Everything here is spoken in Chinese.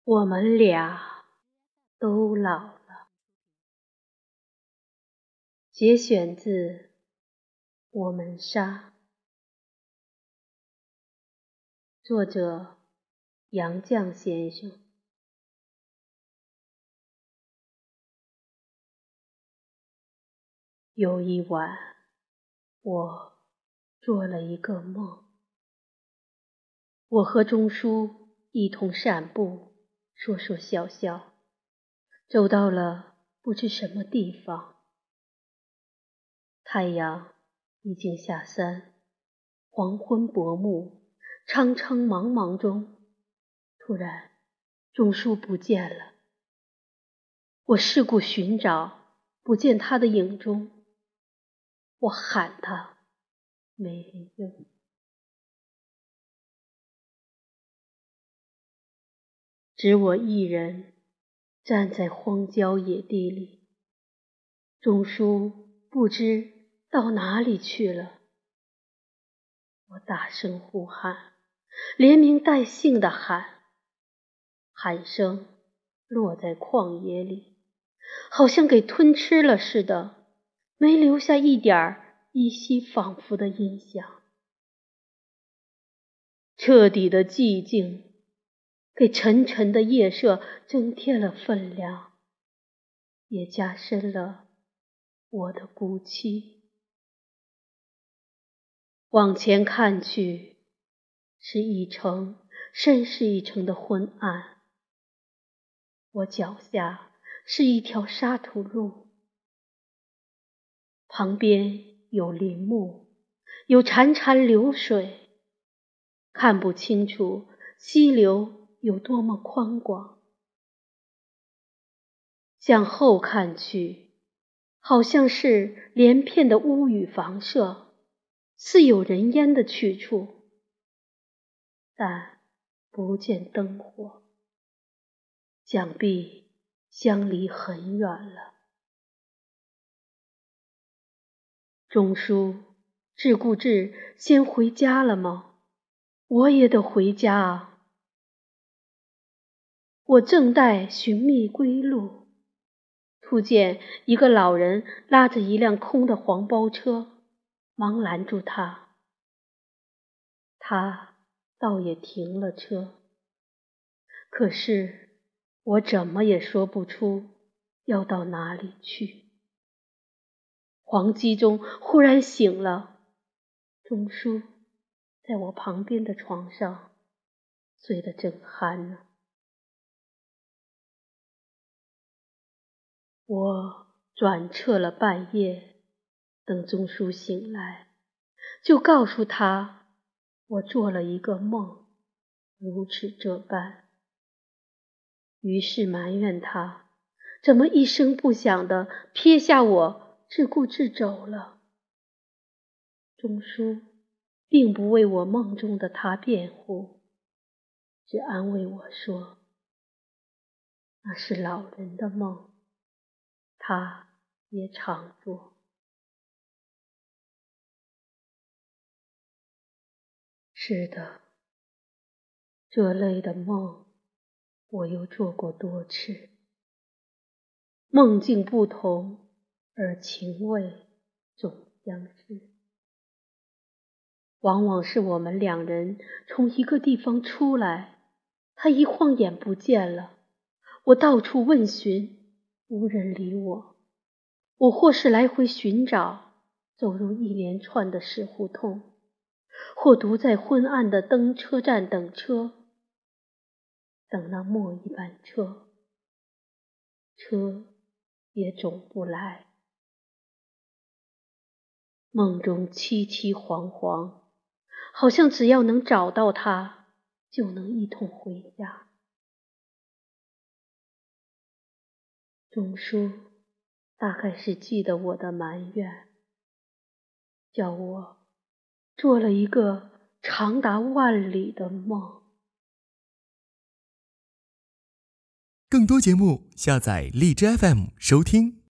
我们俩都老了。节选自《我们仨》，作者杨绛先生。有一晚，我做了一个梦，我和钟书一同散步，说说笑笑，走到了不知什么地方。太阳已经下山，黄昏薄暮，苍苍茫茫中，突然钟书不见了。我四顾寻找，不见他的影踪。我喊他，没人应。只我一人站在荒郊野地里，钟书不知到哪里去了。我大声呼喊，连名带姓地喊，喊声落在旷野里，好像给吞吃了似的，没留下一点依稀仿佛的印象。彻底的寂静给沉沉的夜色增添了分量，也加深了我的孤寂。往前看去，是一层深是一层的昏暗。我脚下是一条沙土路，旁边有林木，有潺潺流水，看不清楚溪流有多么宽广。向后看去，好像是连片的屋宇房舍，似有人烟的去处，但不见灯火，想必相离很远了。钟书，自顾自先回家了吗？我也得回家啊。我正待寻觅归路，突见一个老人拉着一辆空的黄包车，忙拦住他。他倒也停了车，可是我怎么也说不出要到哪里去。黄机中忽然醒了，钟书在我旁边的床上睡得正酣呢。我转侧了半夜，等钟书醒来，就告诉他我做了一个梦，如此这般。于是埋怨他怎么一声不响地撇下我，自顾自走了。钟书并不为我梦中的他辩护，只安慰我说，那是老人的梦，他也常做。是的，这类的梦我又做过多次，梦境不同，而情味总相似。往往是我们两人从一个地方出来，他一晃眼不见了，我到处问询，无人理我。我或是来回寻找，走入一连串的死胡同，或独在昏暗的灯车站等车，等那末一班车，车也总不来。梦中凄凄惶惶，好像只要能找到他，就能一同回家。钟书大概是记得我的埋怨，叫我做了一个长达万里的梦。 更多节目下载荔枝 FM 收听。